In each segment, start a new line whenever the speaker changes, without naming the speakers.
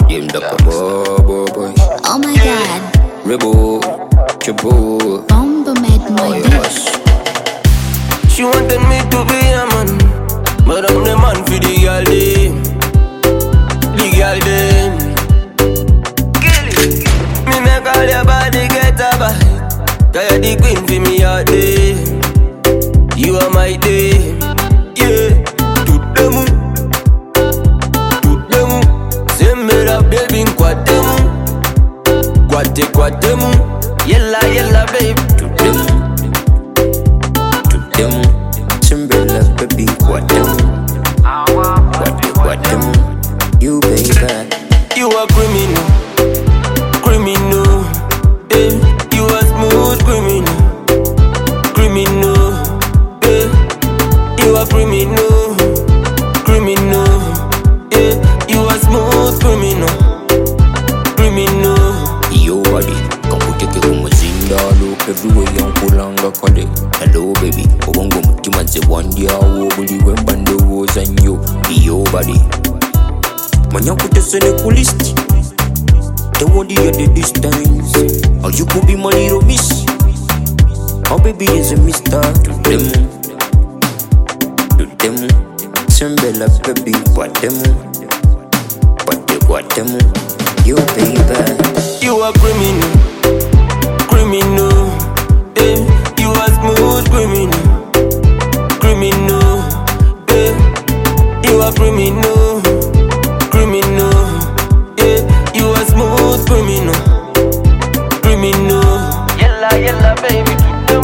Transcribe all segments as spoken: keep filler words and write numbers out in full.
Game the boy, boy.
Oh my god.
Rebel, triple.
Bomba made my bitch.
She wanted me to be a man, but I'm the man for the girl dem. The girl dem. Kill it. Me make all your body get a bite. Cause you're the queen for me all day. You are my day. Yeah. Tout le monde. Tout le monde. C'est mera baby kwatemu. Kwate kwatemu. Yella yella baby.
Tout le monde. Tout le monde. Timberla baby kwatemu. Kwate kwatemu. You baby.
You a criminal. Criminal. Eh. You a smooth criminal. Criminal. Eh. You a criminal. Criminal. Eh. You a smooth criminal. Criminal.
Yo body, kankuteke kumuzinda look everywhere yankulanga kale. Hello baby, obongo mutima nze wandia wo buli wembande woza nnyo. Yo body, manya kutesene ku list. Tewandi at the distance, or you could be my little miss. Oh baby is a mister to them, to them. Timbela baby, what them, what they what them. You baby.
You a criminal, criminal, eh? You a smooth criminal, criminal, eh? You a criminal, criminal, eh? You a smooth criminal, criminal. Yella yella baby, to them,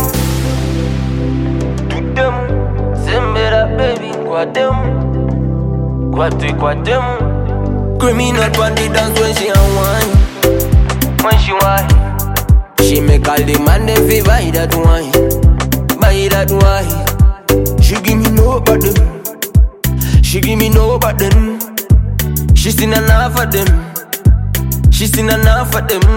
to them. Sembera baby, kwa them, kwa te kwa them. Criminal on the dance when she unwind. When she whine, she make all the man them feel buy that wine, buy that wine. She give me no button, she give me no button. She seen enough of them, she seen enough of them.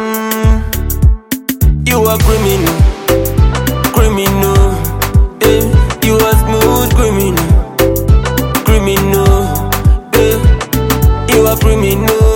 You a criminal, criminal, eh? You a smooth criminal, criminal, eh? You a criminal.